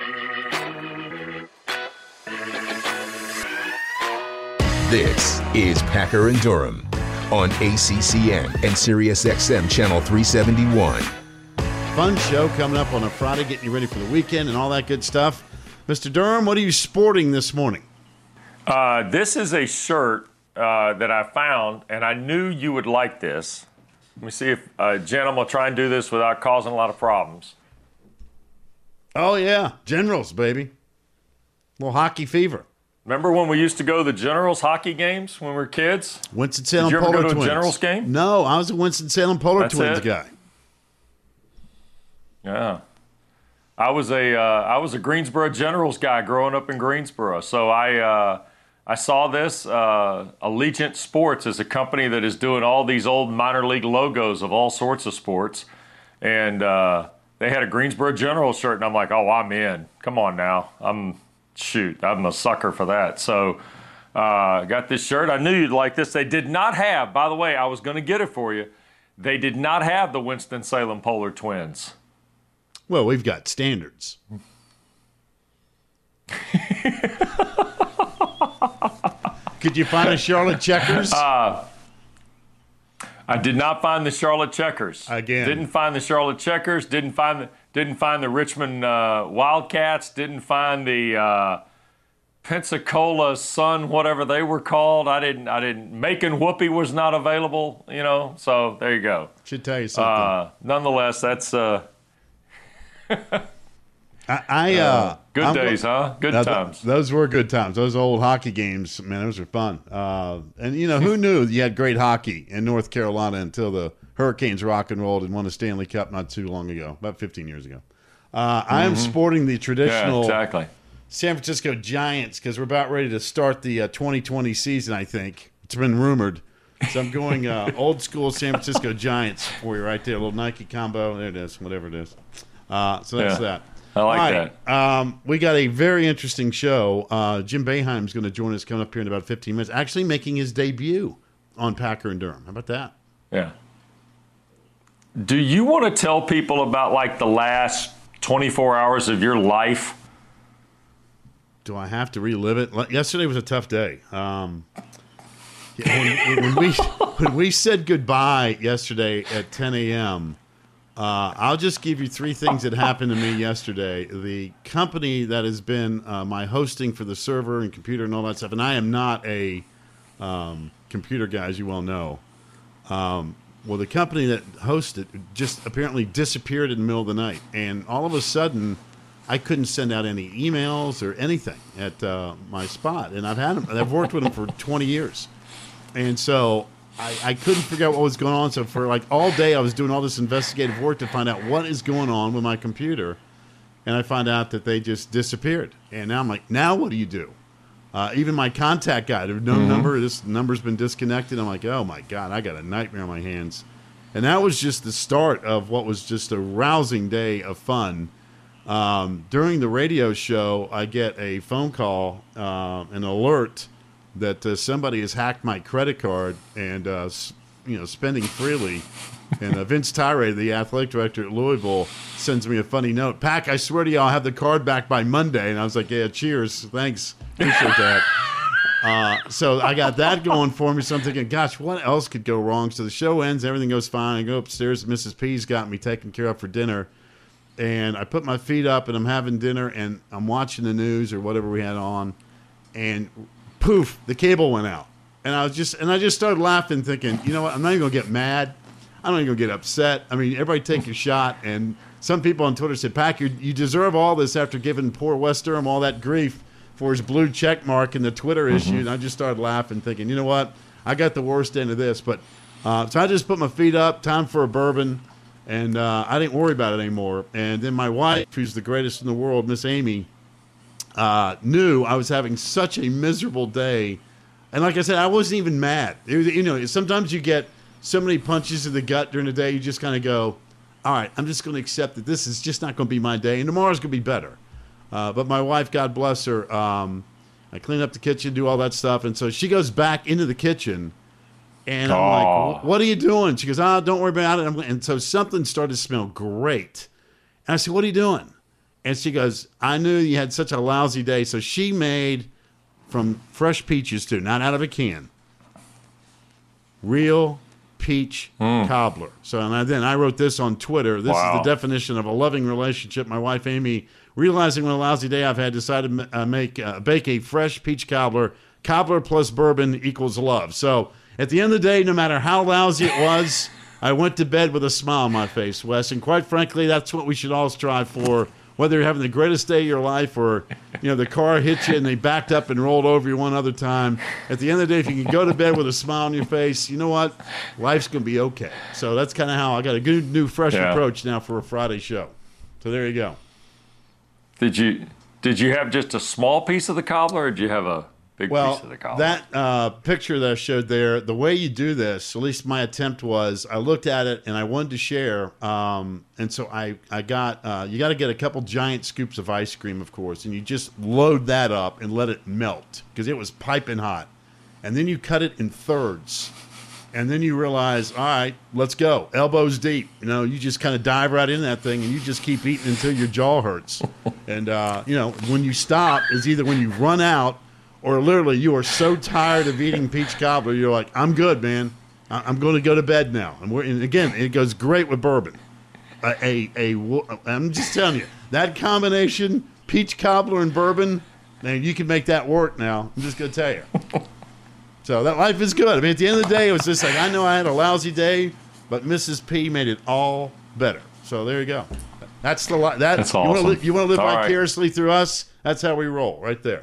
This is Packer and Durham on ACCN and SiriusXM Channel 371. Fun show coming up on a Friday, getting you ready for the weekend and all that good stuff. Mr. Durham, what are you sporting this morning? This is a shirt that I found, and I knew you would like this. Let me see if Jen, I'm going to try and do this without causing a lot of problems. Oh, yeah. Generals, baby. A little hockey fever. Remember when we used to go to the Generals hockey games when we were kids? Winston-Salem Did you ever Polar go to Twins. a Generals game? No, I was a Winston-Salem Polar That's Twins it? guy. Yeah. I was a Greensboro Generals guy growing up in Greensboro. So I saw this. Allegiant Sports is a company that is doing all these old minor league logos of all sorts of sports. And they had a Greensboro Generals shirt, and I'm like, oh, I'm in. Come on now. I'm a sucker for that. So got this shirt. I knew you'd like this. They did not have, by the way, I was going to get it for you. They did not have the Winston-Salem Polar Twins. Well, we've got standards. Could you find a Charlotte Checkers? I did not find the Charlotte Checkers. Again. Didn't find the Charlotte Checkers. Didn't find the Richmond Wildcats. Didn't find the Pensacola Sun, whatever they were called. I didn't. Macon Whoopi was not available. So there you go. Should tell you something. Nonetheless, that's good days, huh? Good times. Those were good times. Those old hockey games, man, those were fun. And who knew you had great hockey in North Carolina until the Hurricanes rock and rolled and won a Stanley Cup not too long ago, about 15 years ago. I am sporting the traditional San Francisco Giants because we're about ready to start the 2020 season, I think. It's been rumored. So I'm going old school San Francisco Giants for you right there. A little Nike combo. There it is, whatever it is. So that's that. I like that. We got a very interesting show. Jim Boeheim's going to join us coming up here in about 15 minutes, actually making his debut on Packer and Durham. How about that? Yeah. Do you want to tell people about, like, the last 24 hours of your life? Do I have to relive it? Yesterday was a tough day. When we said goodbye yesterday at 10 a.m., I'll just give you three things that happened to me yesterday. The company that has been my hosting for the server and computer and all that stuff, and I am not a computer guy, as you well know. Well, the company that hosted just apparently disappeared in the middle of the night, and all of a sudden, I couldn't send out any emails or anything at my spot. And I've worked with them for 20 years, and so I couldn't figure out what was going on. So for like all day, I was doing all this investigative work to find out what is going on with my computer. And I find out that they just disappeared. And now I'm like, now what do you do? Even my contact guy, there's no number. This number's been disconnected. I'm like, oh, my God, I got a nightmare on my hands. And that was just the start of what was just a rousing day of fun. During the radio show, I get a phone call, an alert that somebody has hacked my credit card and spending freely. And Vince Tyree, the athletic director at Louisville, sends me a funny note. Pack, I swear to you, I'll have the card back by Monday. And I was like, yeah, cheers, thanks, appreciate that. So I got that going for me. So I'm thinking, gosh, what else could go wrong? So the show ends, everything goes fine. I go upstairs, Mrs. P's got me taken care of for dinner. And I put my feet up and I'm having dinner and I'm watching the news or whatever we had on. And poof, the cable went out. And I just started laughing, thinking, you know what? I'm not even going to get mad. I'm not even going to get upset. I mean, everybody take your shot. And some people on Twitter said, Pack, you deserve all this after giving poor West Durham all that grief for his blue check mark in the Twitter issue. And I just started laughing, thinking, you know what? I got the worst end of this. But so I just put my feet up, time for a bourbon. And I didn't worry about it anymore. And then my wife, who's the greatest in the world, Miss Amy, knew I was having such a miserable day. And like I said, I wasn't even mad. Sometimes you get so many punches in the gut during the day, you just kind of go, all right, I'm just going to accept that this is just not going to be my day, and tomorrow's going to be better. But my wife, God bless her, I clean up the kitchen, do all that stuff. And so she goes back into the kitchen. And I'm like, what are you doing? She goes, don't worry about it. And so something started to smell great. And I said, what are you doing? And she goes, I knew you had such a lousy day. So she made, from fresh peaches too, not out of a can, real peach cobbler. So and then I wrote this on Twitter. This is the definition of a loving relationship. My wife, Amy, realizing what a lousy day I've had, decided to bake a fresh peach cobbler. Cobbler plus bourbon equals love. So at the end of the day, no matter how lousy it was, I went to bed with a smile on my face, Wes. And quite frankly, that's what we should all strive for. Whether you're having the greatest day of your life or, the car hit you and they backed up and rolled over you one other time. At the end of the day, if you can go to bed with a smile on your face, you know what? Life's going to be okay. So that's kind of how I got a good, new, fresh approach now for a Friday show. So there you go. Did you have just a small piece of the cobbler, or did you have a big piece of the cobbler? That picture that I showed there, the way you do this, at least my attempt was, I looked at it and I wanted to share. And so I got, you got to get a couple giant scoops of ice cream, of course, and you just load that up and let it melt because it was piping hot. And then you cut it in thirds. And then you realize, all right, let's go. Elbows deep. You just kind of dive right in that thing and you just keep eating until your jaw hurts. And, when you stop is either when you run out or literally you are so tired of eating peach cobbler, you're like, I'm good, man. I'm going to go to bed now. And again, it goes great with bourbon. I'm just telling you, that combination, peach cobbler and bourbon, man, you can make that work now. I'm just going to tell you. So that life is good. I mean, at the end of the day, it was just like, I know I had a lousy day, but Mrs. P made it all better. So there you go. That's the life. That's awesome. You want to live vicariously through us? That's how we roll, right there.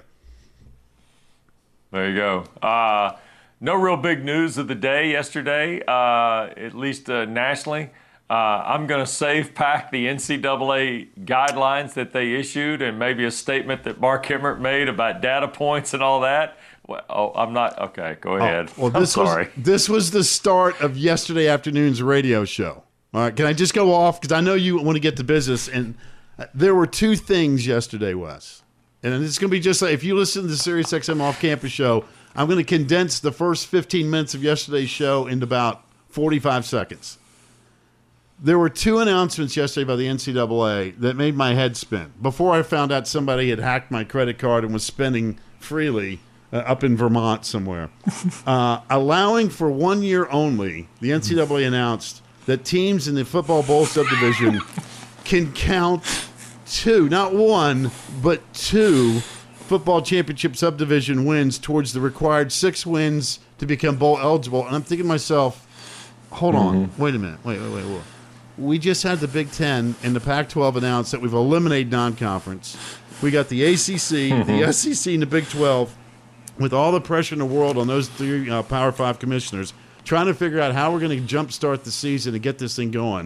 There you go. No real big news of the day yesterday, at least nationally. I'm going to save pack the NCAA guidelines that they issued and maybe a statement that Mark Emmert made about data points and all that. Well, I'm not. Okay, go ahead. This was the start of yesterday afternoon's radio show. All right, can I just go off? Because I know you want to get to business. And there were two things yesterday, Wes. And it's going to be just like, if you listen to the SiriusXM off-campus show, I'm going to condense the first 15 minutes of yesterday's show into about 45 seconds. There were two announcements yesterday by the NCAA that made my head spin. Before I found out somebody had hacked my credit card and was spending freely up in Vermont somewhere. Allowing for 1 year only, the NCAA announced that teams in the football bowl subdivision can count two, not one, but two football championship subdivision wins towards the required 6 wins to become bowl eligible. And I'm thinking to myself, hold on, wait a minute, wait. We just had the Big Ten and the Pac-12 announce that we've eliminated non-conference. We got the ACC, the SEC, and the Big 12 with all the pressure in the world on those 3 Power 5 commissioners trying to figure out how we're going to jumpstart the season and get this thing going.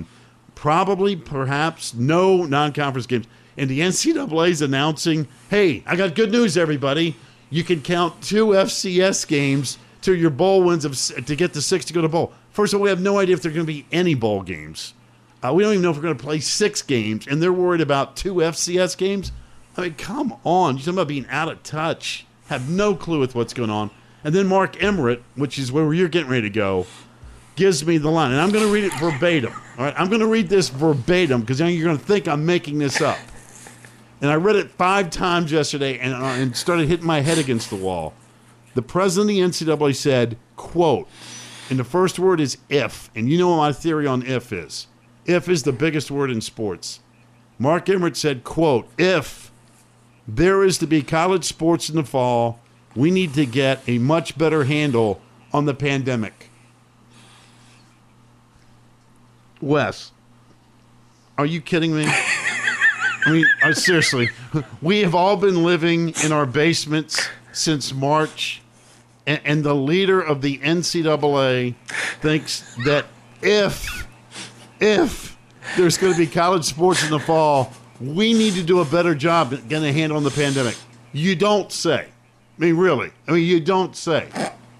Perhaps, no non-conference games. And the NCAA's announcing, hey, I got good news, everybody. You can count 2 FCS games to your bowl wins to get the 6 to go to bowl. First of all, we have no idea if there are going to be any bowl games. We don't even know if we're going to play 6 games, and they're worried about 2 FCS games. I mean, come on. You're talking about being out of touch. Have no clue with what's going on. And then Mark Emmert, which is where you're getting ready to go, gives me the line. And I'm going to read it verbatim. All right, I'm going to read this verbatim because you're going to think I'm making this up. And I read it 5 times yesterday and started hitting my head against the wall. The president of the NCAA said, quote, and the first word is if. And you know what my theory on if is. If is the biggest word in sports. Mark Emmert said, quote, if there is to be college sports in the fall, we need to get a much better handle on the pandemic. Wes, are you kidding me? I mean, seriously, we have all been living in our basements since March, and the leader of the NCAA thinks that if there's going to be college sports in the fall, we need to do a better job getting a handle on the pandemic. You don't say. I mean, really. I mean, you don't say.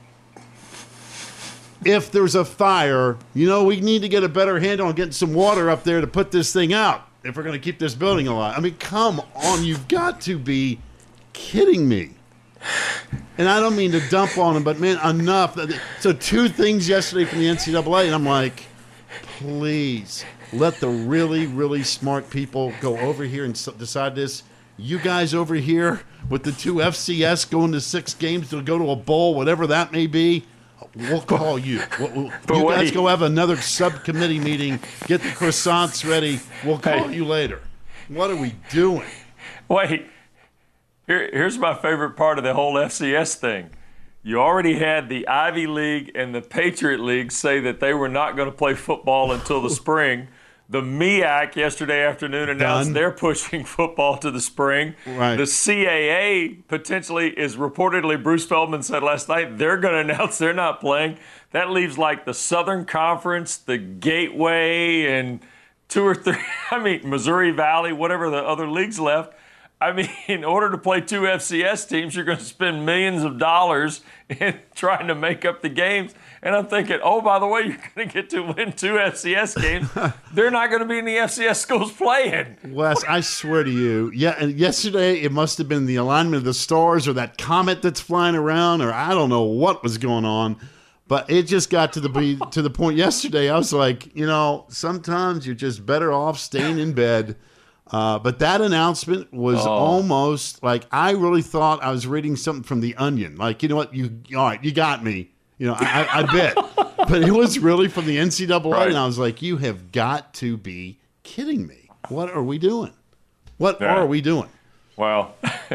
If there's a fire, we need to get a better handle on getting some water up there to put this thing out if we're going to keep this building alive. I mean, come on. You've got to be kidding me. And I don't mean to dump on them, but, man, enough. So 2 things yesterday from the NCAA, and I'm like, please. let the really, really smart people go over here and decide this. You guys over here with the 2 FCS going to 6 games to go to a bowl, whatever that may be, we'll call you. You guys go have another subcommittee meeting, get the croissants ready. We'll call you later. What are we doing? Wait, here's my favorite part of the whole FCS thing. You already had the Ivy League and the Patriot League say that they were not going to play football until the spring. The MEAC yesterday afternoon announced they're pushing football to the spring. Right. The CAA potentially is reportedly, Bruce Feldman said last night, they're going to announce they're not playing. That leaves like the Southern Conference, the Gateway, and 2 or 3, Missouri Valley, whatever the other leagues left. In order to play 2 FCS teams, you're going to spend millions of dollars in trying to make up the games. And I'm thinking, oh, by the way, you're going to get to win 2 FCS games. They're not going to be in the FCS schools playing. Wes, I swear to you, and yesterday it must have been the alignment of the stars or that comet that's flying around, or I don't know what was going on. But it just got to the point yesterday. I was like, sometimes you're just better off staying in bed. But that announcement was almost like I really thought I was reading something from The Onion. Like, you know what? All right, you got me. I bet. But it was really from the NCAA, right. And I was like, you have got to be kidding me. What are we doing? What are we doing? Well,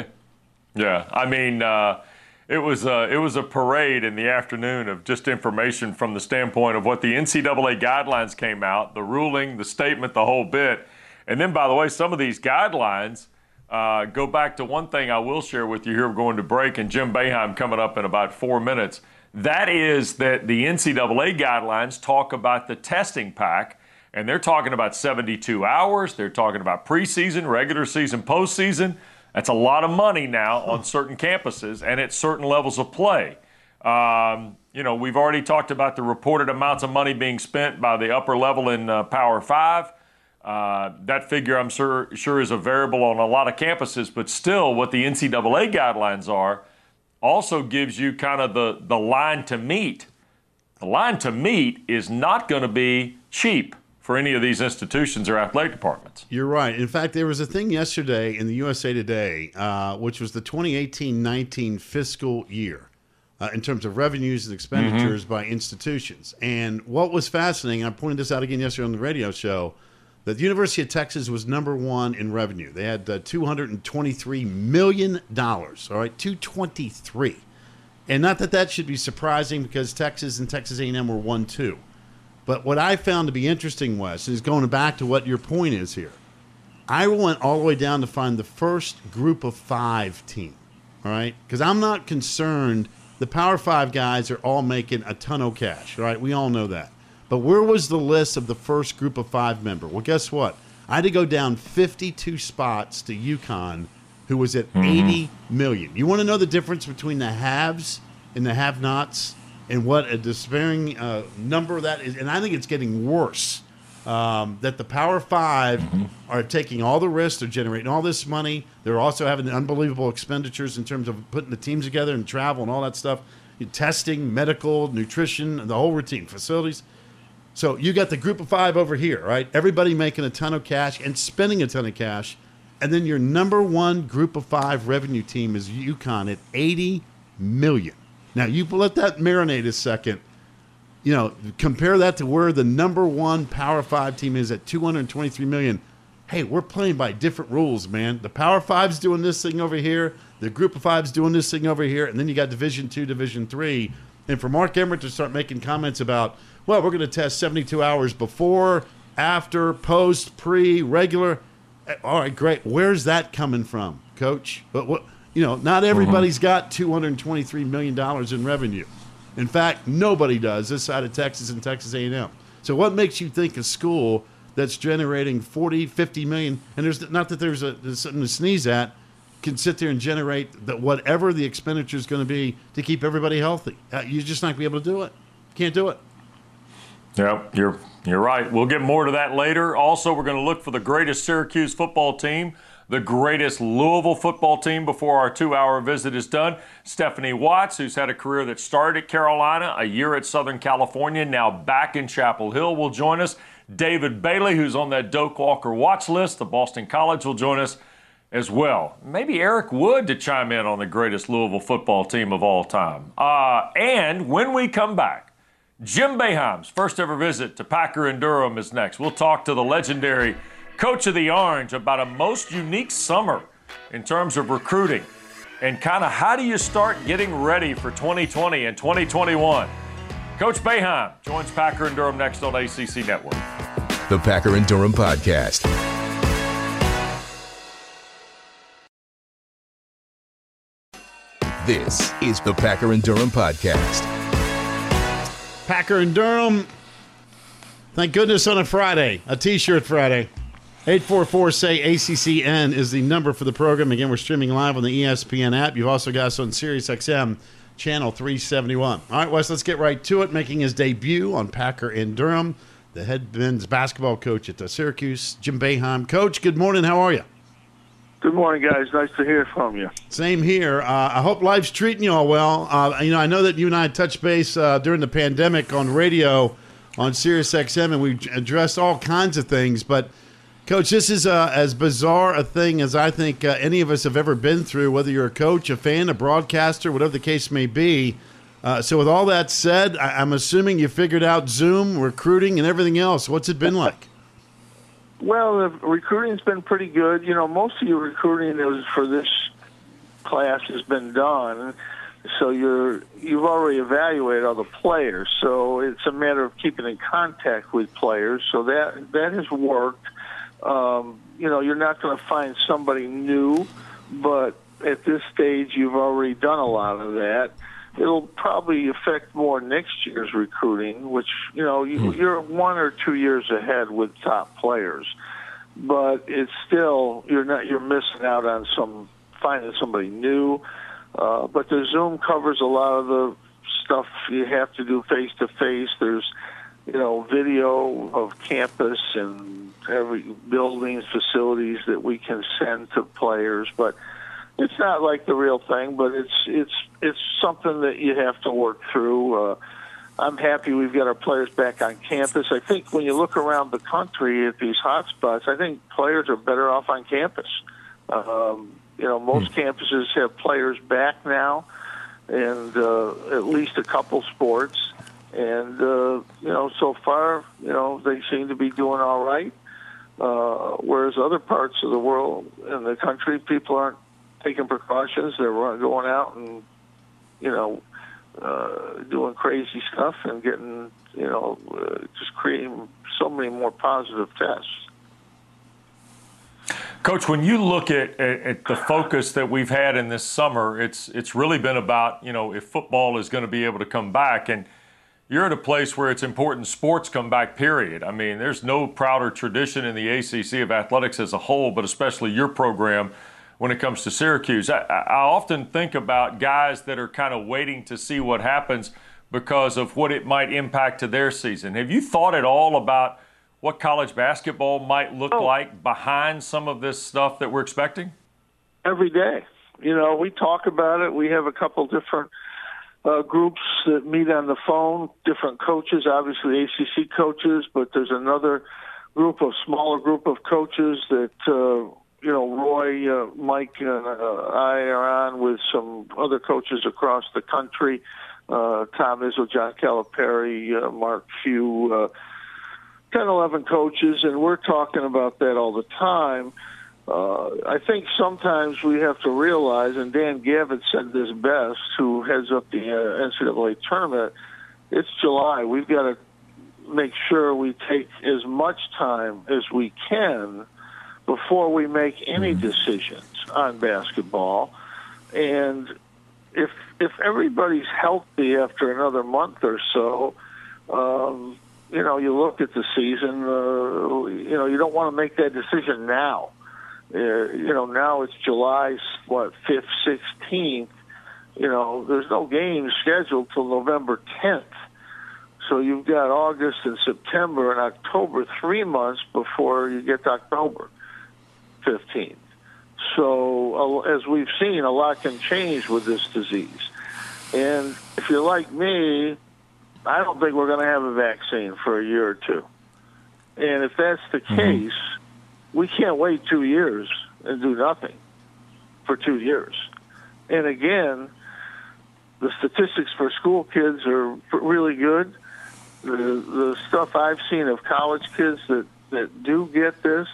yeah. It was a parade in the afternoon of just information from the standpoint of what the NCAA guidelines came out, the ruling, the statement, the whole bit. And then, by the way, some of these guidelines go back to one thing I will share with you here. We're going to break, and Jim Boeheim coming up in about 4 minutes. That is that the NCAA guidelines talk about the testing pack, and they're talking about 72 hours. They're talking about preseason, regular season, postseason. That's a lot of money now on certain campuses and at certain levels of play. We've already talked about the reported amounts of money being spent by the upper level in Power 5. That figure, I'm sure is a variable on a lot of campuses, but still what the NCAA guidelines are also gives you kind of the line to meet. The line to meet is not going to be cheap for any of these institutions or athletic departments. You're right. In fact, there was a thing yesterday in the USA Today, which was the 2018-19 fiscal year in terms of revenues and expenditures by institutions. And what was fascinating, and I pointed this out again yesterday on the radio show, that the University of Texas was number 1 in revenue. They had $223 million, all right, 223. And not that should be surprising because Texas and Texas A&M were 1-2. But what I found to be interesting, Wes, is going back to what your point is here. I went all the way down to find the first group of 5 team, all right? Because I'm not concerned. The Power 5 guys are all making a ton of cash, right? We all know that. But where was the list of the first group of 5 member? Well, guess what? I had to go down 52 spots to UConn, who was at 80 million. You want to know the difference between the haves and the have-nots and what a despairing number that is? And I think it's getting worse, that the Power 5 are taking all the risks. They're generating all this money. They're also having unbelievable expenditures in terms of putting the teams together and travel and all that stuff, testing, medical, nutrition, the whole routine, facilities. So you got the group of 5 over here, right? Everybody making a ton of cash and spending a ton of cash. And then your number 1 group of 5 revenue team is UConn at 80 million. Now, you let that marinate a second. Compare that to where the number 1 Power 5 team is at 223 million. Hey, we're playing by different rules, man. The Power 5's doing this thing over here. The group of 5's doing this thing over here. And then you got Division 2, Division 3. And for Mark Emmert to start making comments about, well, we're going to test 72 hours before, after, post, pre, regular. All right, great. Where's that coming from, Coach? But not everybody's got $223 million in revenue. In fact, nobody does this side of Texas and Texas A&M. So what makes you think a school that's generating 40, 50 million, and there's not that there's something to sneeze at, can sit there and generate whatever the expenditure is going to be to keep everybody healthy? You're just not going to be able to do it. Can't do it. Yep, you're right. We'll get more to that later. Also, we're going to look for the greatest Syracuse football team, the greatest Louisville football team before our 2-hour visit is done. Stephanie Watts, who's had a career that started at Carolina, a year at Southern California, now back in Chapel Hill, will join us. David Bailey, who's on that Doak Walker watch list. The Boston College will join us as well. Maybe Eric Wood to chime in on the greatest Louisville football team of all time. And when we come back, Jim Boeheim's first ever visit to Packer and Durham is next. We'll talk to the legendary coach of the Orange about a most unique summer in terms of recruiting and kind of how do you start getting ready for 2020 and 2021. Coach Boeheim joins Packer and Durham next on ACC Network. The Packer and Durham Podcast. This is the Packer and Durham Podcast. Packer and Durham, thank goodness on a Friday, a T-shirt Friday. 844-SAY-ACCN is the number for the program. Again, we're streaming live on the ESPN app. You've also got us on SiriusXM, channel 371. All right, Wes, let's get right to it. Making his debut on Packer and Durham, the head men's basketball coach at Syracuse, Jim Boeheim. Coach, good morning. How are you? Good morning, guys. Nice to hear from you. Same here. I hope life's treating you all well. I know that you and I touched base during the pandemic on radio on SiriusXM, and we addressed all kinds of things. But, Coach, this is as bizarre a thing as I think any of us have ever been through, whether you're a coach, a fan, a broadcaster, whatever the case may be. So with all that said, I'm assuming you figured out Zoom, recruiting, and everything else. What's it been like? Well, the recruiting's been pretty good. You know, most of your recruiting is for this class has been done, so you've already evaluated all the players. So it's a matter of keeping in contact with players. So that has worked. You're not going to find somebody new, but at this stage, you've already done a lot of that. It'll probably affect more next year's recruiting, which, you're 1 or 2 years ahead with top players. But it's still, you're missing out on finding somebody new. But the Zoom covers a lot of the stuff you have to do face-to-face. There's, video of campus and every buildings, facilities that we can send to players. But it's not like the real thing, but it's something that you have to work through. I'm happy we've got our players back on campus. I think when you look around the country at these hotspots, I think players are better off on campus. Most campuses have players back now, and at least a couple sports. And, so far, they seem to be doing all right. Whereas other parts of the world and the country, people aren't taking precautions. They're going out and, doing crazy stuff and getting, just creating so many more positive tests. Coach, when you look at the focus that we've had in this summer, it's really been about, if football is going to be able to come back. And you're at a place where it's important sports come back, period. I mean, there's no prouder tradition in the ACC of athletics as a whole, but especially your program when it comes to Syracuse. I often think about guys that are kind of waiting to see what happens because of what it might impact to their season. Have you thought at all about what college basketball might look like behind some of this stuff that we're expecting? Every day. We talk about it. We have a couple different groups that meet on the phone, different coaches, obviously ACC coaches, but there's another smaller group of coaches that, Roy, Mike, and I are on with some other coaches across the country, Tom Izzo, John Calipari, Mark Few, 10, 11 coaches, and we're talking about that all the time. I think sometimes we have to realize, and Dan Gavitt said this best, who heads up the NCAA tournament, it's July. We've got to make sure we take as much time as we can before we make any decisions on basketball. And if everybody's healthy after another month or so, you look at the season, you don't want to make that decision now. Now it's July, 5th, 16th. There's no games scheduled till November 10th. So you've got August and September and October, 3 months before you get to October 15th. So as we've seen, a lot can change with this disease. And if you're like me, I don't think we're going to have a vaccine for a year or two. And if that's the case, we can't wait 2 years and do nothing for 2 years. And again, the statistics for school kids are really good. The stuff I've seen of college kids that do get this,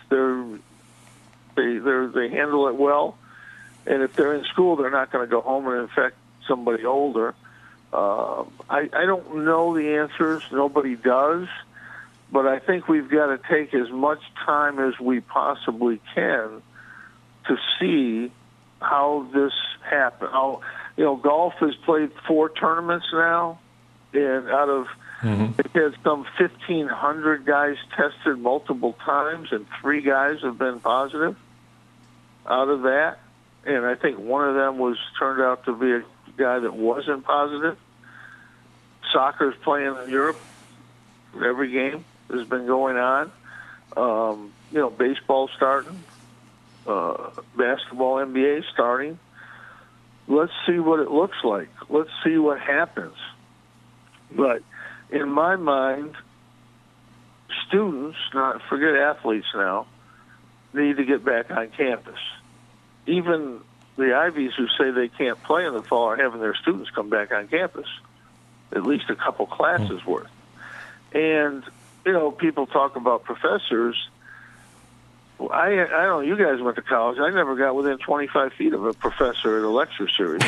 they handle it well. And if they're in school, they're not going to go home and infect somebody older. I don't know the answers. Nobody does. But I think we've got to take as much time as we possibly can to see how this happened. Golf has played 4 tournaments now, and out of it has some 1,500 guys tested multiple times, and 3 guys have been positive out of that. And I think one of them turned out to be a guy that wasn't positive. Soccer's playing in Europe. Every game has been going on. Baseball's starting. Basketball, NBA starting. Let's see what it looks like. Let's see what happens. But in my mind, students, not forget athletes now, need to get back on campus. Even the Ivies who say they can't play in the fall are having their students come back on campus, at least a couple classes worth. And, people talk about professors. I don't know, you guys went to college. I never got within 25 feet of a professor at a lecture series.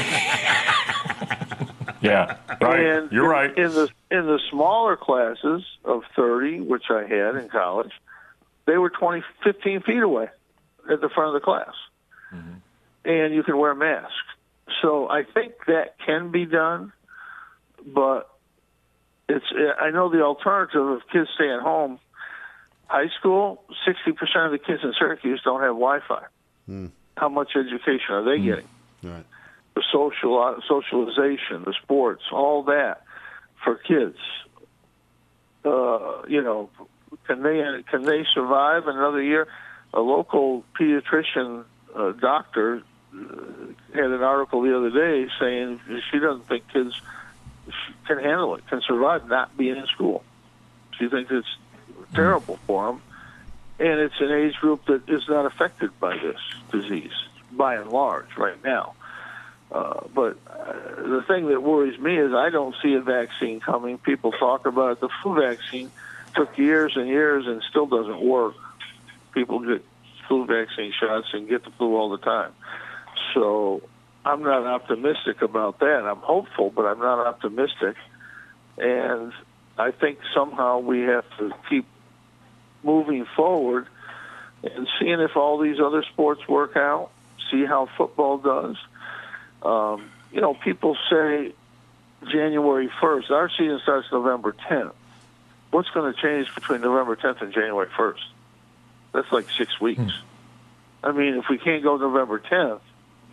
Yeah, right. And you're right. In the smaller classes of 30, which I had in college, they were 15 feet away at the front of the class. And you can wear masks. So I think that can be done, but I know the alternative of kids staying home. High school, 60% of the kids in Syracuse don't have Wi-Fi. How much education are they getting? Right. The socialization, the sports, all that for kids. Can they survive another year? A local pediatrician doctor had an article the other day saying she doesn't think kids can handle it, can survive not being in school. She thinks it's terrible for them, and it's an age group that is not affected by this disease, by and large, right now. But the thing that worries me is I don't see a vaccine coming. People talk about it. The flu vaccine took years and years and still doesn't work. People get flu vaccine shots and get the flu all the time. So I'm not optimistic about that. I'm hopeful, but I'm not optimistic. And I think somehow we have to keep moving forward and seeing if all these other sports work out, see how football does. People say January 1st. Our season starts November 10th. What's going to change between November 10th and January 1st? That's like 6 weeks. I mean, if we can't go November 10th,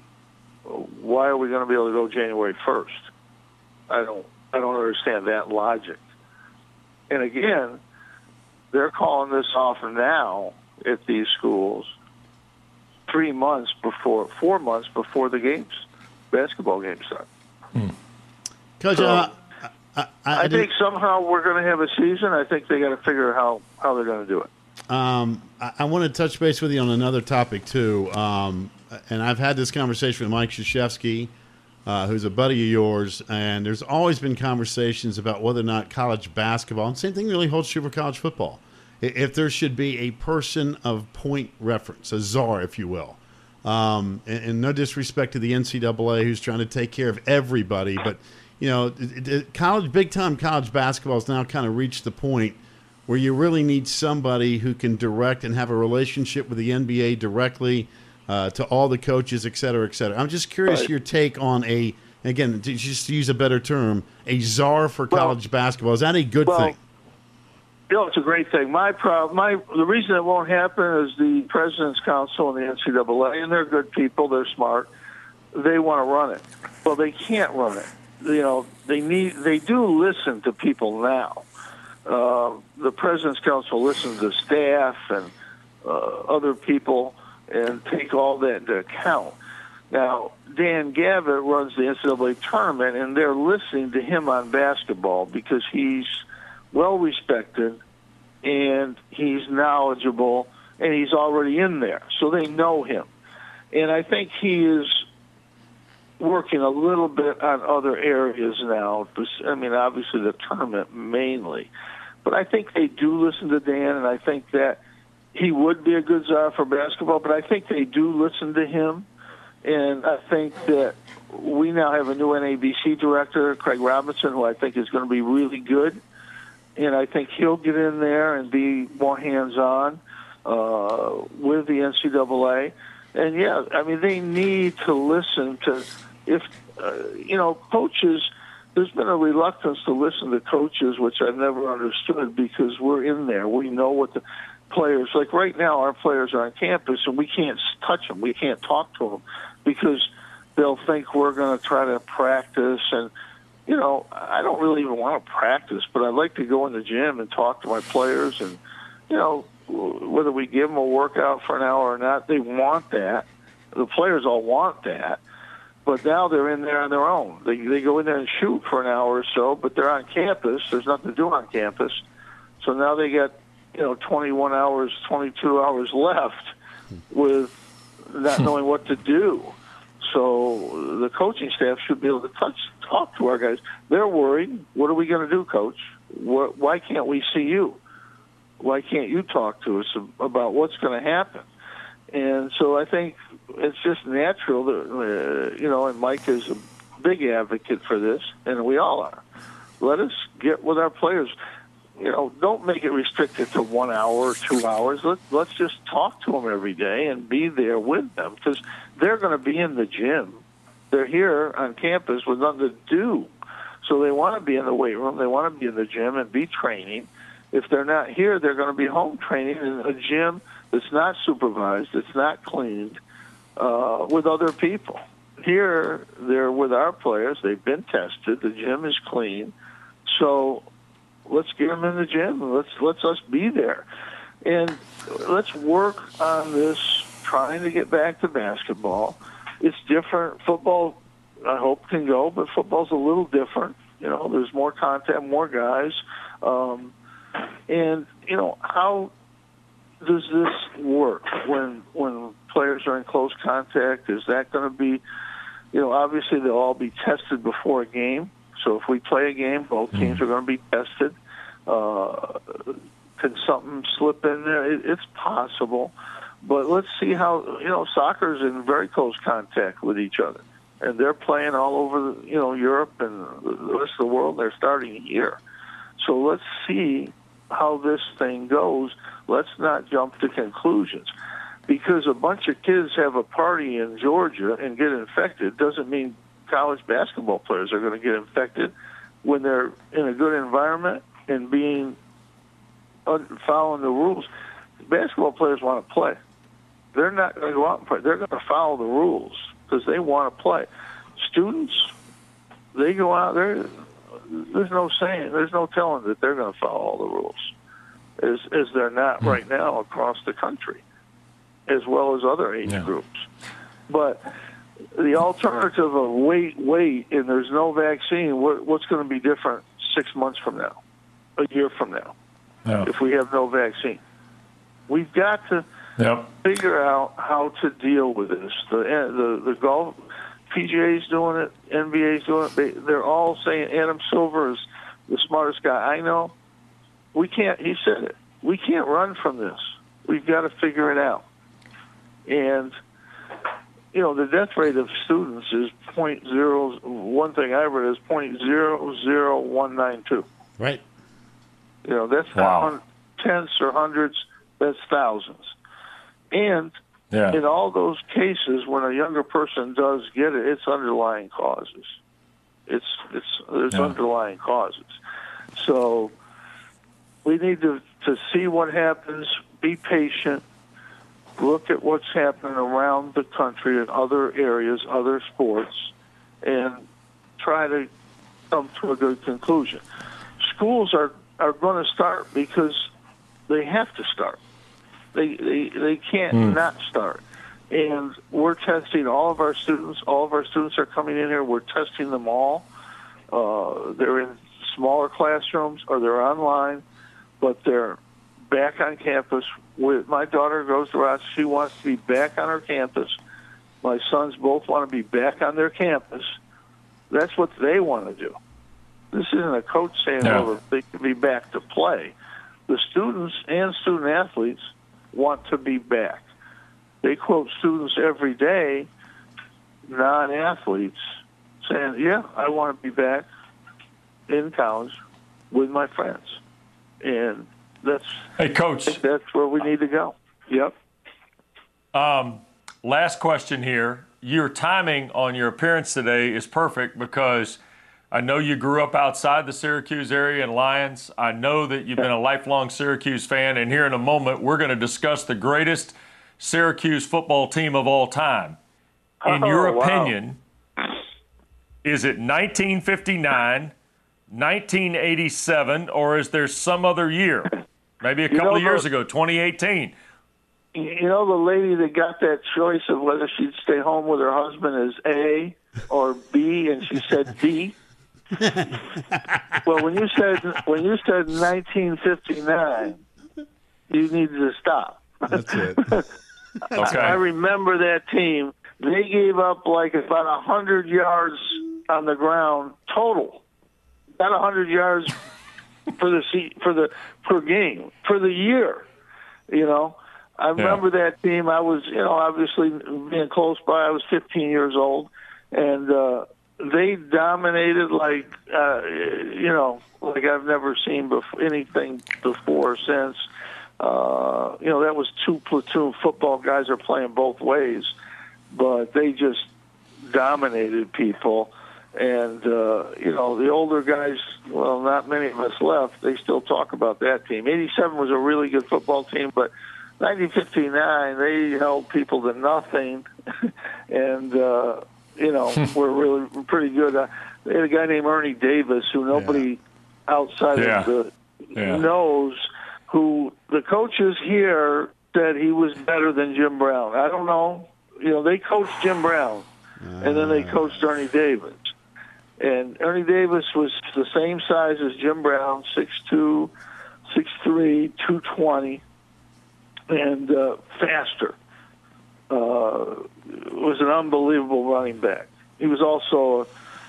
why are we going to be able to go January 1st? I don't understand that logic. And again, they're calling this off now at these schools 4 months before the basketball games start. Coach, so, I think somehow we're going to have a season. I think they got to figure out how they're going to do it. I want to touch base with you on another topic too. And I've had this conversation with Mike Krzyzewski, who's a buddy of yours, and there's always been conversations about whether or not college basketball, and same thing really holds true for college football, if there should be a person of point reference, a czar, if you will. And no disrespect to the NCAA, who's trying to take care of everybody, but big-time college basketball has now kind of reached the point where you really need somebody who can direct and have a relationship with the NBA directly, to all the coaches, et cetera, et cetera. I'm just curious your take on again, just to use a better term, a czar for college basketball. Is that a good thing? It's a great thing. The reason it won't happen is the President's Council and the NCAA, and they're good people, they're smart. They want to run it. Well, they can't run it. They do listen to people now. The President's Council listens to staff and other people and take all that into account. Now, Dan Gavitt runs the NCAA tournament, and they're listening to him on basketball because he's well-respected, and he's knowledgeable, and he's already in there, so they know him. And I think he is working a little bit on other areas now. I mean, obviously the tournament mainly. But I think they do listen to Dan, and I think that he would be a good czar for basketball, but I think they do listen to him. And I think that we now have a new NABC director, Craig Robinson, who I think is going to be really good. And I think he'll get in there and be more hands-on with the NCAA. And, yeah, I mean, they need to listen to coaches. There's been a reluctance to listen to coaches, which I've never understood, because we're in there. We know what the players, like right now, our players are on campus, and we can't touch them. We can't talk to them because they'll think we're going to try to practice. And, I don't really even want to practice, but I'd like to go in the gym and talk to my players. And, whether we give them a workout for an hour or not, they want that. The players all want that. But now they're in there on their own. They go in there and shoot for an hour or so, but they're on campus. There's nothing to do on campus. So now they got, 21 hours, 22 hours left with not knowing what to do. So the coaching staff should be able to talk to our guys. They're worried. What are we going to do, Coach? Why can't we see you? Why can't you talk to us about what's going to happen? And so I think it's just natural that, and Mike is a big advocate for this, and we all are. Let us get with our players. Don't make it restricted to 1 hour or 2 hours. Let's just talk to them every day and be there with them, because they're going to be in the gym. They're here on campus with nothing to do. So they want to be in the weight room. They want to be in the gym and be training. If they're not here, they're going to be home training in a gym that's not supervised, it's not cleaned, with other people. Here, they're with our players. They've been tested. The gym is clean. So let's get them in the gym. Let's us be there. And let's work on this, trying to get back to basketball. It's different. Football, I hope, can go, but football's a little different. There's more contact, more guys. And, how does this work when players are in close contact? Is that going to be, obviously they'll all be tested before a game. So if we play a game, both teams are going to be tested. Can something slip in there? It's possible. But let's see how, soccer's in very close contact with each other. And they're playing all over, Europe and the rest of the world. They're starting here. So let's see how this thing goes. Let's not jump to conclusions. Because a bunch of kids have a party in Georgia and get infected doesn't mean college basketball players are going to get infected when they're in a good environment and following the rules. Basketball players want to play. They're not going to go out and play. They're going to follow the rules because they want to play. Students, they go out there. There's no saying, there's no telling that they're going to follow all the rules, as they're not right now across the country, as well as other age groups. But the alternative of wait, and there's no vaccine, what's going to be different 6 months from now, a year from now, if we have no vaccine? We've got to figure out how to deal with this. The golf, PGA's doing it, NBA's doing it. They're all saying Adam Silver is the smartest guy I know. We can't, he said it, we can't run from this. We've got to figure it out. And, the death rate of students is one thing I read is 0.00192. Right. That's not tenths or hundreds, that's thousands. And in all those cases, when a younger person does get it, it's underlying causes. There's underlying causes. So we need to see what happens, be patient, look at what's happening around the country in other areas, other sports, and try to come to a good conclusion. Schools are going to start because they have to start. They can't not start. And we're testing all of our students. All of our students are coming in here. We're testing them all. They're in smaller classrooms or they're online, but they're back on campus. With my daughter goes to Rochester. She wants to be back on her campus. My sons both want to be back on their campus. That's what they want to do. This isn't a coach saying, well, they can be back to play. The students and student athletes want to be back. They quote students every day, non-athletes, saying, yeah, I want to be back in college with my friends. And hey, Coach, that's where we need to go. Yep. Last question here. Your timing on your appearance today is perfect because I know you grew up outside the Syracuse area in Lyons. I know that you've been a lifelong Syracuse fan, and here in a moment we're going to discuss the greatest Syracuse football team of all time. In your opinion, is it 1959, 1987, or is there some other year? Maybe a couple of years ago, 2018. You know, the lady that got that choice of whether she'd stay home with her husband is A or B, and she said D. Well, when you said 1959, you needed to stop. That's it. Okay. I remember that team. They gave up like about 100 yards on the ground total. About 100 yards per game for the year. You know, I remember that team. I was, obviously being close by. I was 15 years old, and they dominated like I've never seen anything before or since. That was two platoon football guys are playing both ways, but they just dominated people. And, the older guys, well, not many of us left. They still talk about that team. 87 was a really good football team, but 1959, they held people to nothing. And, were really pretty good. They had a guy named Ernie Davis who nobody outside of knows, who the coaches here said he was better than Jim Brown. I don't know. They coached Jim Brown, and then they coached Ernie Davis. And Ernie Davis was the same size as Jim Brown, 6'2", 6'3", 220, and faster. Was an unbelievable running back. He was also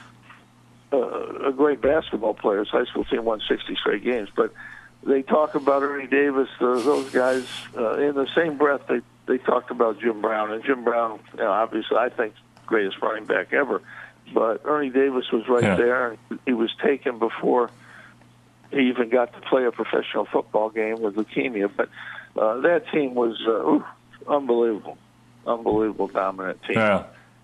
a great basketball player. His high school team won 60 straight games. But they talk about Ernie Davis, those guys, in the same breath they talked about Jim Brown. And Jim Brown, obviously, I think, greatest running back ever. But Ernie Davis was right there. He was taken before he even got to play a professional football game with leukemia. But that team was unbelievable. Unbelievable dominant team. Yeah.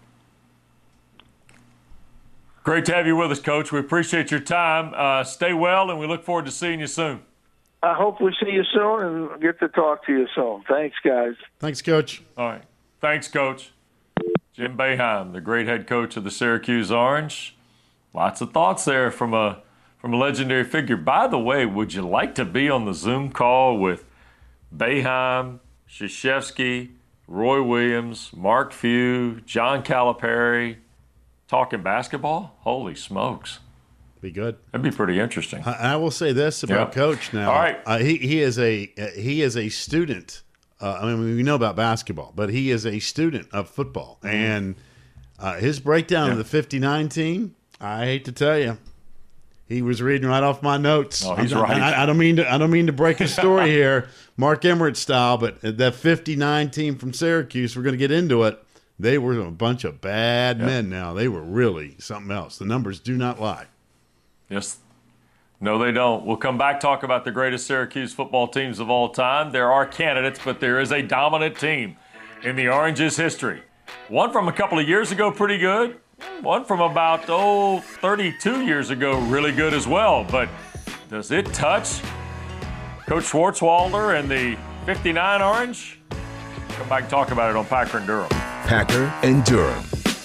Great to have you with us, Coach. We appreciate your time. Stay well, and we look forward to seeing you soon. I hope we see you soon and get to talk to you soon. Thanks, guys. Thanks, Coach. All right. Thanks, Coach. Jim Boeheim, the great head coach of the Syracuse Orange. Lots of thoughts there from a legendary figure. By the way, would you like to be on the Zoom call with Boeheim, Krzyzewski, Roy Williams, Mark Few, John Calipari, talking basketball? Holy smokes. Be good. That'd be pretty interesting. I will say this about Coach now. All right. He is a student. We know about basketball, but he is a student of football. And his breakdown of the 59 team, I hate to tell you, he was reading right off my notes. Oh, he's right. I don't mean to break his story here, Mark Emmert style, but that 59 team from Syracuse, we're going to get into it. They were a bunch of bad men now. They were really something else. The numbers do not lie. Yes. No, they don't. We'll come back, talk about the greatest Syracuse football teams of all time. There are candidates, but there is a dominant team in the Orange's history. One from a couple of years ago, pretty good. One from about, 32 years ago, really good as well. But does it touch Coach Schwartzwalder and the 59 Orange? Come back and talk about it on Packer and Durham. Packer and Durham.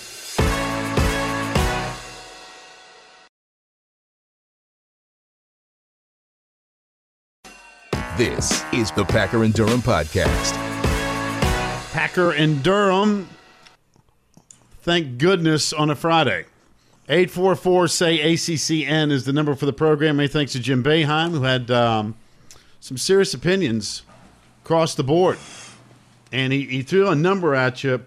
This is the Packer and Durham podcast. Packer and Durham, thank goodness, on a Friday. 844-SAY-ACCN is the number for the program. Many thanks to Jim Boeheim, who had some serious opinions across the board. And he threw a number at you,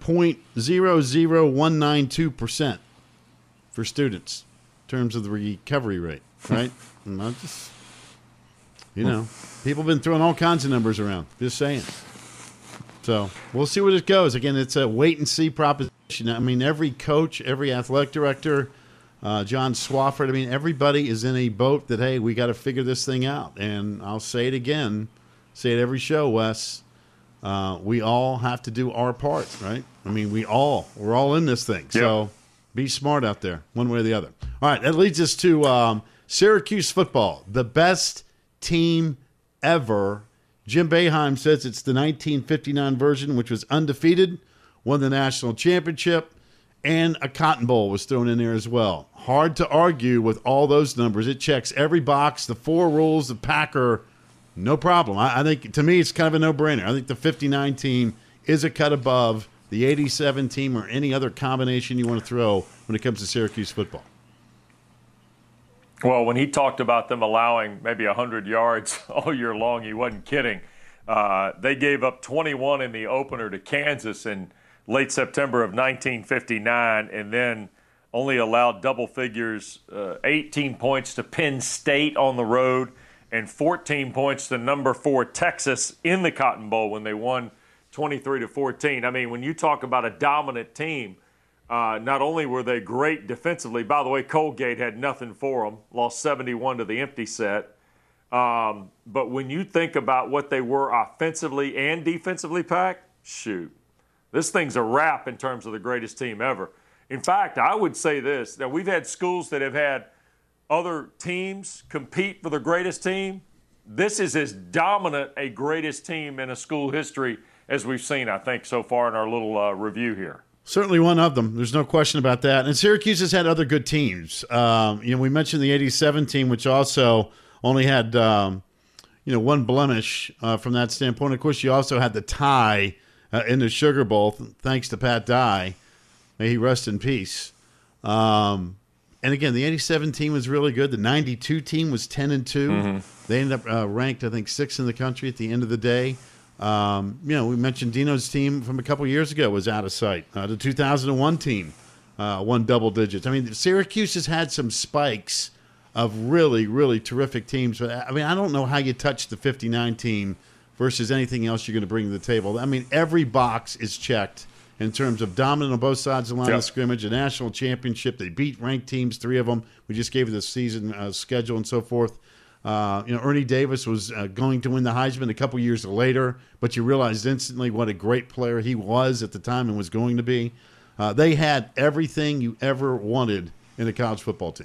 0.00192% for students in terms of the recovery rate, right? And I just, people have been throwing all kinds of numbers around, just saying. So we'll see where it goes. Again, it's a wait-and-see proposition. I mean, every coach, every athletic director, John Swafford, I mean, everybody is in a boat that, hey, we got to figure this thing out. And I'll say it again, say it every show, Wes. We all have to do our part, right? I mean, we're all in this thing. So be smart out there, one way or the other. All right, that leads us to Syracuse football, the best team ever. Jim Boeheim says it's the 1959 version, which was undefeated, won the national championship, and a Cotton Bowl was thrown in there as well. Hard to argue with all those numbers. It checks every box. The 4 rules of Packer, no problem. I think, to me, it's kind of a no-brainer. I think the 59 team is a cut above the 87 team or any other combination you want to throw when it comes to Syracuse football. Well, when he talked about them allowing maybe 100 yards all year long, he wasn't kidding. They gave up 21 in the opener to Kansas in late September of 1959, and then only allowed double figures, 18 points to Penn State on the road, and 14 points to number 4 Texas in the Cotton Bowl when they won 23-14. I mean, when you talk about a dominant team, not only were they great defensively, by the way, Colgate had nothing for them, lost 71 to the empty set. But when you think about what they were offensively and defensively, Pack, shoot, this thing's a wrap in terms of the greatest team ever. In fact, I would say this. Now, we've had schools that have had other teams compete for the greatest team. This is as dominant a greatest team in a school history as we've seen, I think, so far in our little review here. Certainly one of them. There's no question about that. And Syracuse has had other good teams. We mentioned the 87 team, which also only had, one blemish from that standpoint. Of course, you also had the tie in the Sugar Bowl, thanks to Pat Dye. May he rest in peace. And again, the 87 team was really good. The 92 team was 10-2. Mm-hmm. They ended up ranked, I think, 6th in the country at the end of the day. We mentioned Dino's team from a couple years ago was out of sight. The 2001 team won double digits. I mean, Syracuse has had some spikes of really, really terrific teams. But, I mean, I don't know how you touch the 59 team versus anything else you're going to bring to the table. I mean, every box is checked in terms of dominant on both sides of the line of scrimmage, a national championship. They beat ranked teams, 3 of them. We just gave you the season schedule and so forth. Ernie Davis was going to win the Heisman a couple years later, but you realized instantly what a great player he was at the time and was going to be. They had everything you ever wanted in a college football team.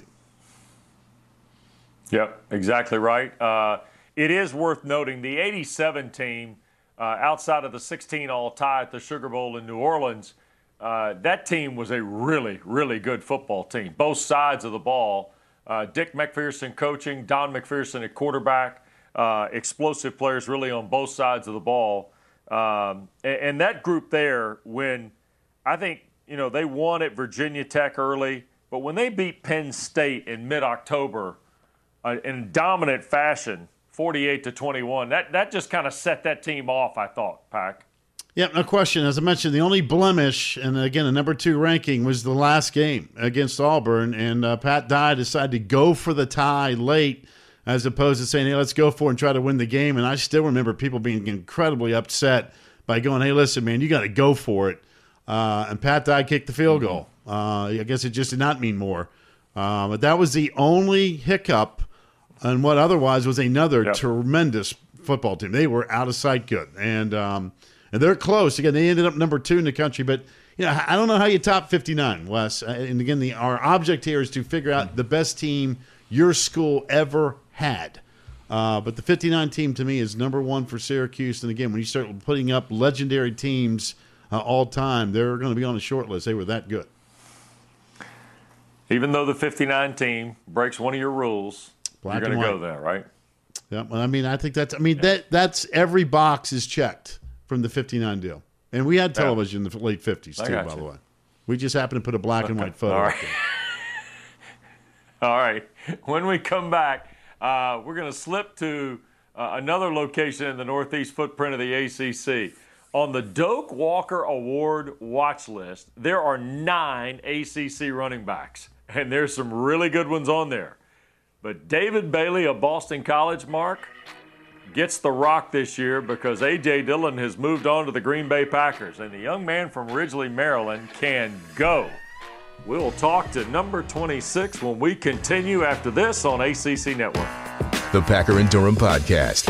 Yep, exactly right. It is worth noting the 87 team, outside of the 16-all tie at the Sugar Bowl in New Orleans, that team was a really, really good football team, both sides of the ball. Dick McPherson coaching, Don McPherson at quarterback, explosive players really on both sides of the ball. And that group there, when I think, they won at Virginia Tech early, but when they beat Penn State in mid-October in dominant fashion, 48-21, that just kind of set that team off, I thought, Pack. Yeah, no question. As I mentioned, the only blemish, and again, a number 2 ranking, was the last game against Auburn. And Pat Dye decided to go for the tie late as opposed to saying, hey, let's go for it and try to win the game. And I still remember people being incredibly upset by going, hey, listen, man, you got to go for it. And Pat Dye kicked the field goal. I guess it just did not mean more. But that was the only hiccup on what otherwise was another tremendous football team. They were out of sight good. And they're close. Again, they ended up number 2 in the country. But, I don't know how you top 59, Wes. And, again, our object here is to figure out the best team your school ever had. But the 59 team, to me, is number 1 for Syracuse. And, again, when you start putting up legendary teams all time, they're going to be on the short list. They were that good. Even though the 59 team breaks one of your rules, you're going to go there, right? Yeah, well, I think that's every box is checked from the 59 deal. And we had television in the late 50s, too, by the way. We just happened to put a black and white photo All right. up there. All right. When we come back, we're going to slip to another location in the Northeast footprint of the ACC. On the Doak Walker Award watch list, there are 9 ACC running backs, and there's some really good ones on there. But David Bailey of Boston College, Mark, gets the rock this year because A.J. Dillon has moved on to the Green Bay Packers, and the young man from Ridgely, Maryland can go. We'll talk to number 26 when we continue after this on ACC Network. The Packer and Durham Podcast.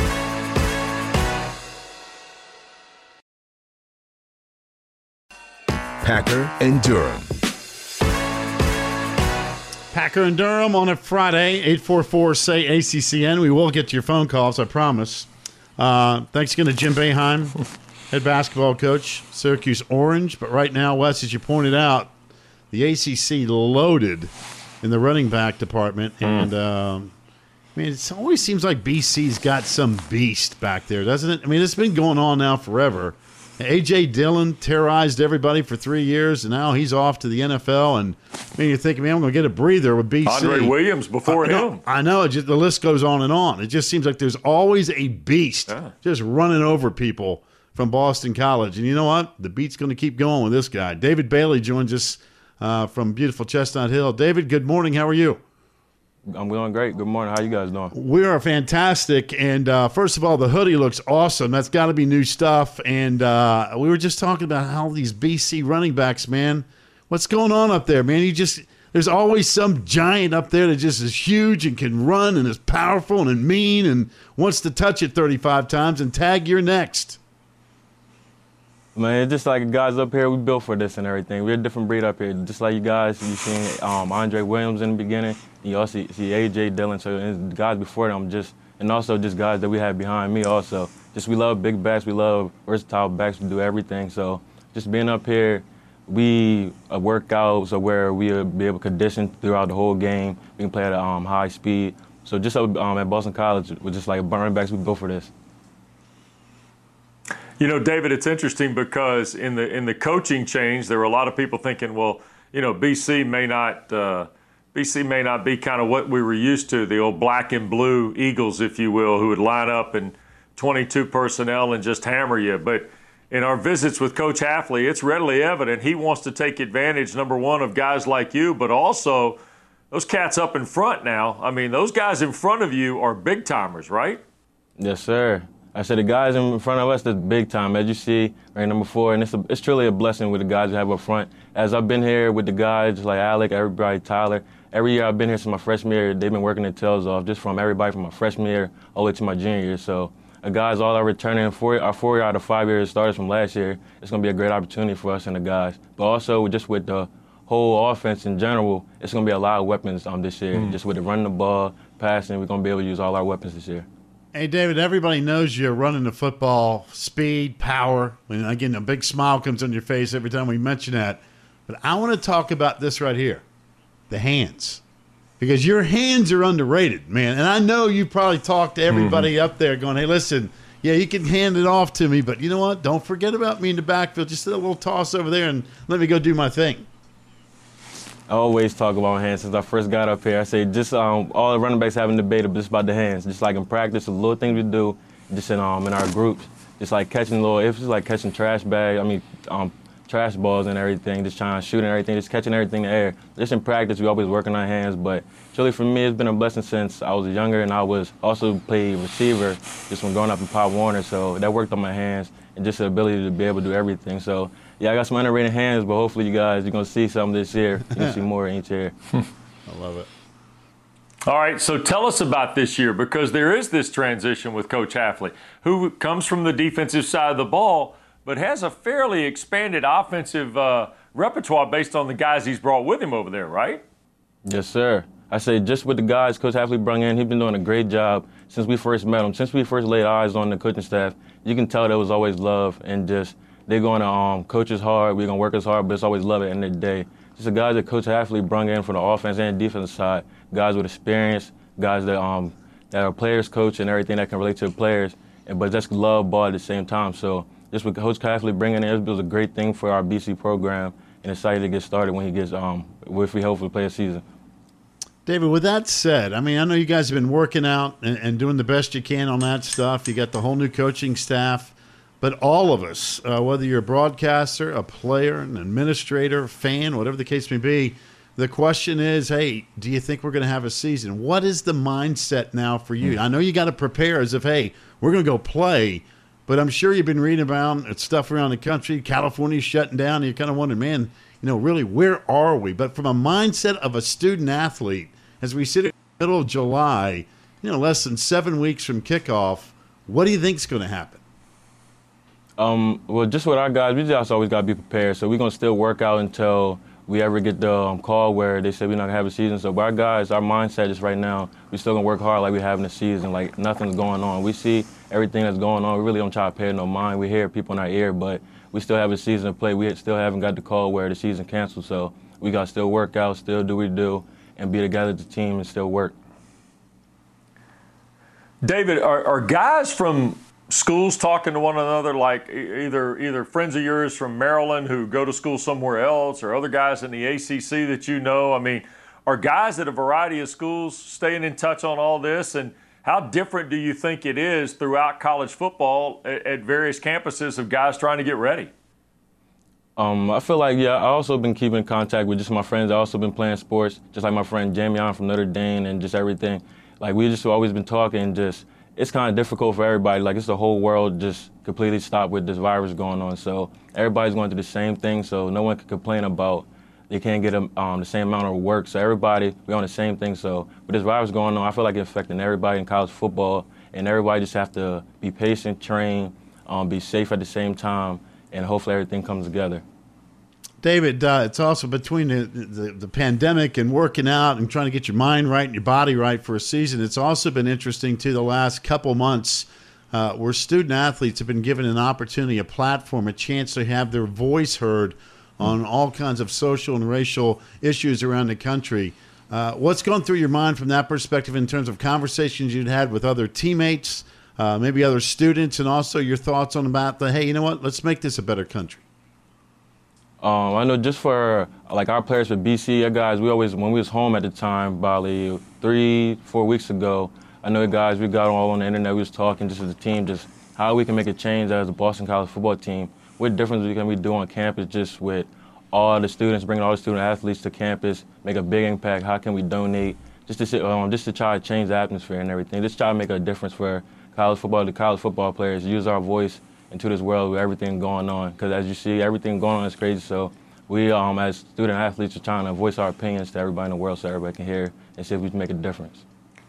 Packer and Durham. Packer and Durham on a Friday, 844-SAY-ACCN. We will get to your phone calls, I promise. Thanks again to Jim Boeheim, head basketball coach, Syracuse Orange. But right now, Wes, as you pointed out, the ACC loaded in the running back department. And, it always seems like BC's got some beast back there, doesn't it? I mean, it's been going on now forever. A.J. Dillon terrorized everybody for 3 years, and now he's off to the NFL. And you're thinking, man, I'm going to get a breather with BC. Andre Williams before him. I know. The list goes on and on. It just seems like there's always a beast just running over people from Boston College. And you know what? The beat's going to keep going with this guy. David Bailey joins us from beautiful Chestnut Hill. David, good morning. How are you? I'm doing great. Good morning. How you guys doing? We are fantastic. And first of all, the hoodie looks awesome. That's got to be new stuff. And we were just talking about how these BC running backs, man, what's going on up there, man? There's always some giant up there that just is huge and can run and is powerful and mean and wants to touch it 35 times and tag you're next. Man, it's just like guys up here, we built for this and everything. We're a different breed up here. Just like you guys, you've seen Andre Williams in the beginning. You also see A.J. Dillon, so and guys before them, and also just guys that we have behind me also. We love big backs, we love versatile backs, we do everything. So just being up here, we work out so where we'll be able to condition throughout the whole game. We can play at a high speed. So just at Boston College, we're just like running backs, we built for this. You know, David, it's interesting because in the coaching change, there were a lot of people thinking, well, you know, BC may not be kind of what we were used to, the old black and blue Eagles, if you will, who would line up in 22 personnel and just hammer you. But in our visits with Coach Hafley, it's readily evident he wants to take advantage, number one, of guys like you, but also those cats up in front now. I mean, those guys in front of you are big timers, right? Yes, sir. I said the guys in front of us, that's big time. As you see, right, number 4, and it's truly a blessing with the guys we have up front. As I've been here with the guys, just like Alec, everybody, Tyler, every year I've been here since my freshman year, they've been working their tails off, just from everybody from my freshman year all the way to my junior year. So the guys all are returning. Our 4 year out of 5 years starters from last year. It's going to be a great opportunity for us and the guys. But also just with the whole offense in general, it's going to be a lot of weapons this year. Just with the running the ball, passing, we're going to be able to use all our weapons this year. Hey, David, everybody knows you're running the football, speed, power. And again, a big smile comes on your face every time we mention that. But I want to talk about this right here, the hands. Because your hands are underrated, man. And I know you probably talked to everybody up there going, hey, listen, yeah, you can hand it off to me, but you know what? Don't forget about me in the backfield. Just a little toss over there and let me go do my thing. I always talk about hands since I first got up here. I say just all the running backs having debated just about the hands. Just like in practice, the little things we do, just in our groups, just like catching it's just like catching trash balls and everything, just trying to shoot and everything, just catching everything in the air. Just in practice, we always working on hands, but truly for me, it's been a blessing since I was younger, and I was also played receiver just from growing up in Pop Warner, so that worked on my hands and just the ability to be able to do everything. So yeah, I got some underrated hands, but hopefully you're going to see some this year. You're going to see more each year. I love it. All right, so tell us about this year, because there is this transition with Coach Hafley, who comes from the defensive side of the ball, but has a fairly expanded offensive repertoire based on the guys he's brought with him over there, right? Yes, sir. I say just with the guys Coach Hafley brought in, he's been doing a great job since we first met him. Since we first laid eyes on the coaching staff, you can tell there was always love and just they're going to coach us hard, we're going to work us hard, but it's always love at the end of the day. Just the guys that Coach Hafley brought in from the offense and defense side, guys with experience, guys that are players coach and everything that can relate to the players, but just love ball at the same time. So just with Coach Hafley bringing in, it was a great thing for our BC program, and excited to get started when he gets, if we hopefully play a season. David, with that said, I mean, I know you guys have been working out and doing the best you can on that stuff. You got the whole new coaching staff. But all of us, whether you're a broadcaster, a player, an administrator, fan, whatever the case may be, the question is, hey, do you think we're going to have a season? What is the mindset now for you? I know you got to prepare as if, hey, we're going to go play. But I'm sure you've been reading about stuff around the country. California's shutting down. And you're kind of wondering, man, really, where are we? But from a mindset of a student athlete, as we sit in the middle of July, less than 7 weeks from kickoff, what do you think is going to happen? Well, just with our guys, we just always got to be prepared. So we're going to still work out until we ever get the call where they say we're not going to have a season. So, but our guys, our mindset is right now, we're still going to work hard like we're having a season, like nothing's going on. We see everything that's going on. We really don't try to pay no mind. We hear people in our ear, but we still have a season to play. We still haven't got the call where the season canceled. So we got to still work out, still do what we do, and be together as a team and still work. David, are guys from schools talking to one another, like either friends of yours from Maryland who go to school somewhere else, or other guys in the ACC that you know? I mean, are guys at a variety of schools staying in touch on all this? And how different do you think it is throughout college football at various campuses of guys trying to get ready? I feel like, I also been keeping in contact with just my friends. I also been playing sports, just like my friend Jamion from Notre Dame and just everything. Like, we just always been talking, just it's kind of difficult for everybody. Like, it's the whole world just completely stopped with this virus going on. So everybody's going through the same thing, so no one can complain about they can't get the same amount of work. So everybody, we're on the same thing. So with this virus going on, I feel like it's affecting everybody in college football, and everybody just have to be patient, train, be safe at the same time, and hopefully everything comes together. David, it's also between the pandemic and working out and trying to get your mind right and your body right for a season. It's also been interesting, too, the last couple months where student athletes have been given an opportunity, a platform, a chance to have their voice heard on all kinds of social and racial issues around the country. What's gone through your mind from that perspective in terms of conversations you'd had with other teammates, maybe other students, and also your thoughts on about the, hey, you know what, let's make this a better country? I know just for like our players for BC, our guys, we always, when we was home at the time, probably 3-4 weeks ago, I know guys, we got all on the internet, we was talking just as a team, just how we can make a change as a Boston College football team. What difference can we do on campus just with all the students, bringing all the student athletes to campus, make a big impact? How can we donate? Just to try to change the atmosphere and everything. Just try to make a difference for college football, the college football players, use our voice into this world with everything going on. Because as you see, everything going on is crazy. So we, as student athletes, are trying to voice our opinions to everybody in the world so everybody can hear and see if we can make a difference.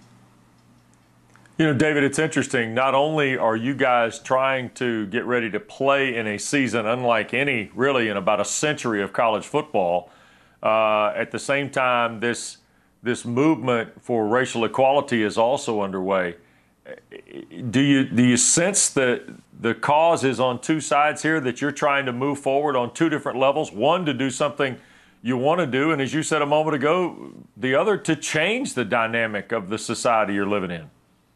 David, it's interesting. Not only are you guys trying to get ready to play in a season unlike any really in about a century of college football, at the same time, this movement for racial equality is also underway. Do you sense that the cause is on two sides here, that you're trying to move forward on two different levels? One, to do something you want to do, and as you said a moment ago, the other to change the dynamic of the society you're living in.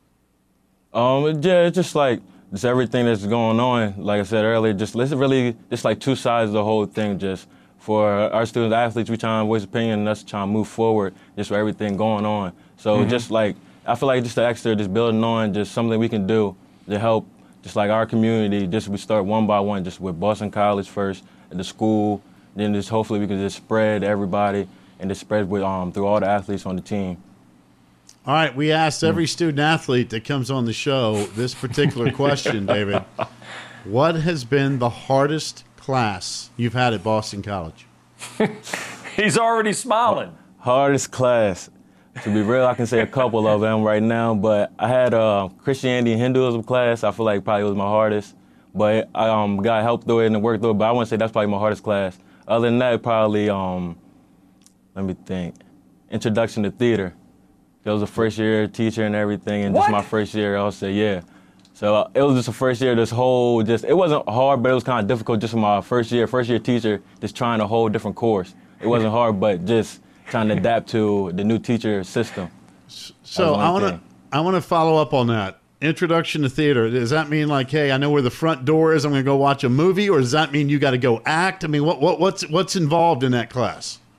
It's just like just everything that's going on. Like I said earlier, just like two sides of the whole thing. Just for our student athletes, we trying to voice opinion, and us trying to move forward just for everything going on. So just like I feel like just the extra, just building on, just something we can do to help, just like our community. Just we start one by one, just with Boston College first, at the school, then just hopefully we can just spread to everybody and just spread with through all the athletes on the team. All right, we asked every student athlete that comes on the show this particular question, David. What has been the hardest class you've had at Boston College? He's already smiling. Hardest class. To be real, I can say a couple of them right now, but I had Christianity and Hinduism class. I feel like probably was my hardest, but I got help through it and worked through it, but I wouldn't say that's probably my hardest class. Other than that, probably, let me think, Introduction to Theater. It was a first-year teacher and everything, and just my first year, I'll say, yeah. So it was just a first year, it wasn't hard, but it was kind of difficult just for my first year teacher, just trying a whole different course. It wasn't hard, but just trying to adapt to the new teacher system. So I want to follow up on that. Introduction to theater. Does that mean like, hey, I know where the front door is, I'm going to go watch a movie, or does that mean you got to go act? I mean, what's involved in that class?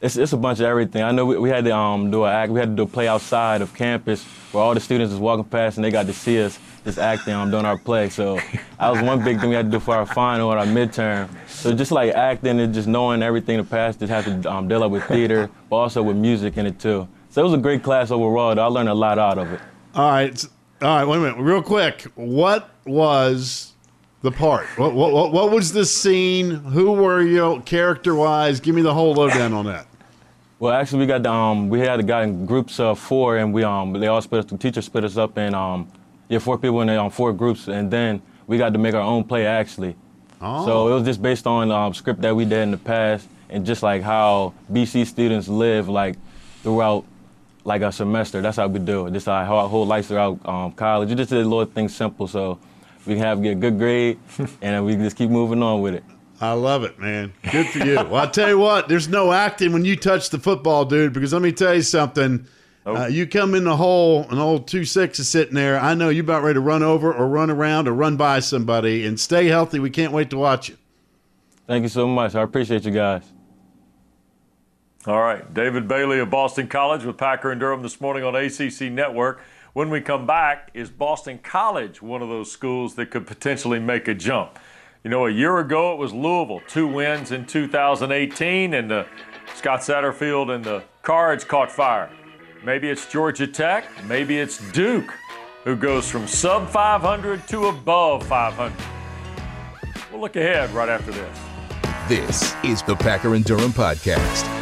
It's a bunch of everything. I know we had to do an act. We had to do a play outside of campus where all the students was walking past and they got to see us just acting doing our play. So that was one big thing we had to do for our final and our midterm. So just like acting and just knowing everything the past, just have to deal up with theater, but also with music in it too. So it was a great class overall. Though. I learned a lot out of it. All right, wait a minute, real quick. What was the part? What was the scene? Who were you character-wise? Give me the whole lowdown on that. Well, actually, we got in groups of 4, and they all split us. The teacher split us up in 4 people in 4 groups, and then we got to make our own play actually. Oh. So it was just based on script that we did in the past, and just like how BC students live like throughout like a semester. That's how we do it. Just our whole life throughout college. We just did little things simple so we can get a good grade, and then we can just keep moving on with it. I love it, man. Good for you. Well, I'll tell you what, there's no acting when you touch the football, dude, because let me tell you something. You come in the hole, an old 2-6 is sitting there. I know you're about ready to run over or run around or run by somebody. And stay healthy. We can't wait to watch you. Thank you so much. I appreciate you guys. All right. David Bailey of Boston College with Packer and Durham this morning on ACC Network. When we come back, is Boston College one of those schools that could potentially make a jump? You know, a year ago it was Louisville, 2 wins in 2018, and the Scott Satterfield and the Cards caught fire. Maybe it's Georgia Tech, maybe it's Duke, who goes from sub 500 to above 500. We'll look ahead right after this. This is the Packer and Durham Podcast.